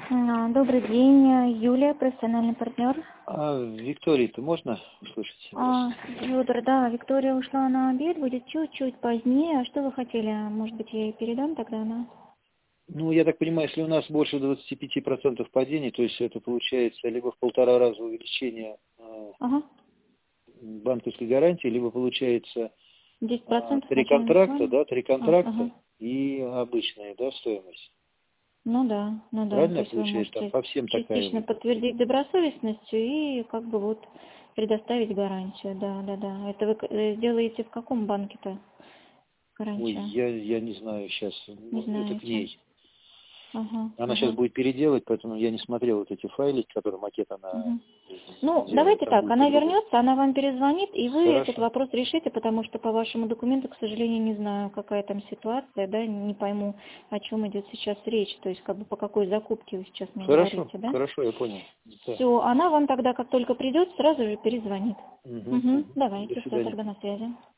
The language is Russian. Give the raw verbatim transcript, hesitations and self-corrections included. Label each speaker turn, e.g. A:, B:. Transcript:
A: А, Добрый день, Юлия, профессиональный партнер.
B: А Виктории-то можно услышать
A: А,
B: вас?
A: Федор, да, Виктория ушла на обед, будет чуть-чуть позднее. А что вы хотели? Может быть, я ей передам тогда она?
B: Ну, я так понимаю, если у нас больше двадцати пяти процентов падений, то есть это получается либо в полтора раза увеличение э,
A: Ага,
B: банковской гарантии, либо получается
A: десять
B: э,
A: процентов
B: три
A: начальная
B: контракта,
A: сумма.
B: да, три
A: А, ага.
B: контракта и обычная, да, стоимость.
A: Ну да, ну да. То
B: Правильно
A: есть вы
B: получается, там
A: можете
B: по всем такая
A: частично
B: выйдет?
A: подтвердить добросовестностью и как бы вот предоставить гарантию. Да, да, да. Это вы к- э, делаете в каком банке-то
B: Ой,
A: гарантию?
B: я, я не знаю сейчас,
A: Не
B: это к
A: знаете.
B: ней.
A: Ага,
B: Она сейчас
A: ага.
B: будет переделать, поэтому я не смотрел вот эти файлики, которые макет она
A: Мгм. Ну,
B: сделала,
A: давайте
B: там
A: так,
B: будет
A: она
B: по-другому.
A: вернется, она вам перезвонит, и вы этот
B: Хорошо.
A: вопрос решите, потому что по вашему документу, к сожалению, не знаю, какая там ситуация, да, не пойму, о чем идет сейчас речь, то есть как бы по какой закупке вы сейчас мне
B: Хорошо,
A: говорите, да?
B: хорошо, я понял. Да.
A: Все, она вам тогда, как только придет, сразу же перезвонит.
B: Мгм,
A: Угу,
B: мгм. До
A: давайте, все,
B: свидания.
A: тогда на связи.